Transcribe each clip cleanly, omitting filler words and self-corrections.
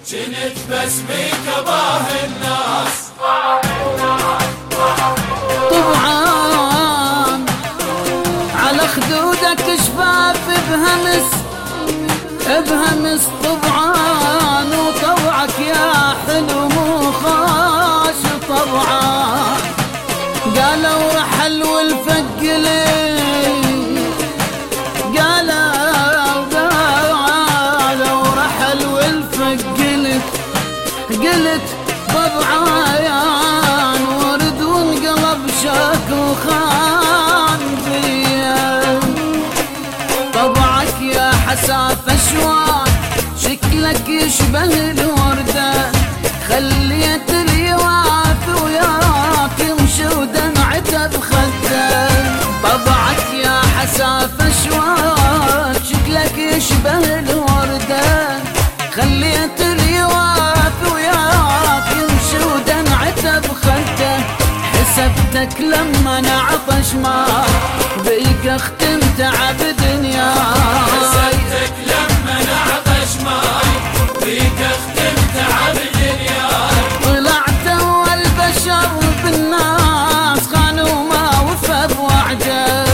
جنت بس بيك اباه الناس. طبعا على خدودك شفاف بهمس طبعا، وطبعك يا حلو مو خاش طبعا. قالوا رحل والفق لي، قالوا رحل والفق قلت طبعا، ورد وانقلب شاك وخان بيا. طبعك يا حساف اشواق شكلك يشبه الوردة، خليت اليواف وياك يمشي ودمعته بخده. طبعك يا حساف اشواق شكلك يشبه الوردة، خليت اليواف وياك يمشي ودمعته بخده. حسبتك لما نعطش ماء بيك اختم تعب دنياي. حسبتك لما نعطش ماي بيك اختم تعب دنياي. طلعت اول بشر بالناس خان وما وفى بوعده.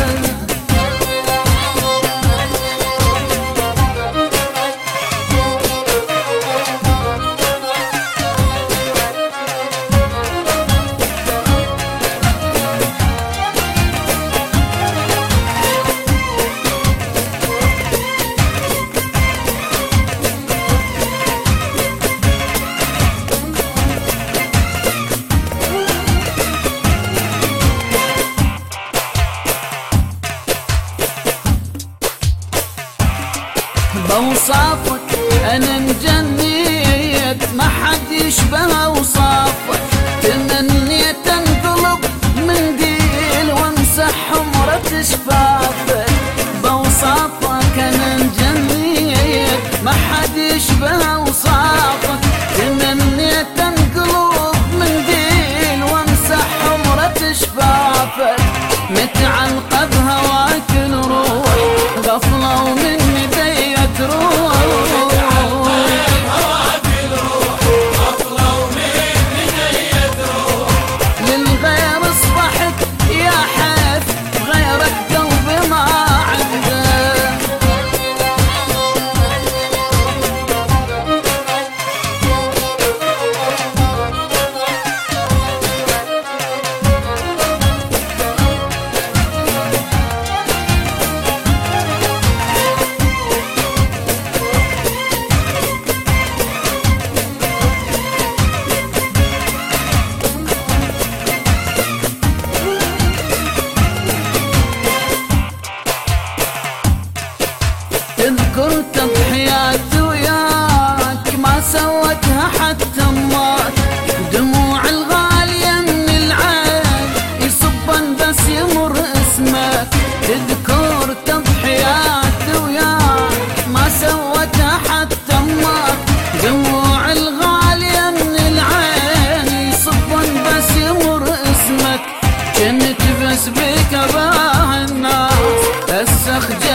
بوصافك انا مجنيت ما حد يشبه اوصافك. تمنيت انقلب منديل وامسح حمرة شفافك. بوصافك انا مجنيت ما حد يشبه اوصافك. تمنيت انقلب منديل وامسح حمرة شفافك. متعلقة بهواك الروح غفلة ومني ديت روح. للغير اصبحت يا حيف غيرك قلبي ما عنده. تذكر تضحيات وياك ما سوتها حتى امك. دموع الغالية من العين يصبن بس يمر اسمك. تذكر تضحيات وياك ما سوتها حتى امك. دموع الغالية من العين يصبن بس يمر اسمك. كنت بس بك اباه الناس هسه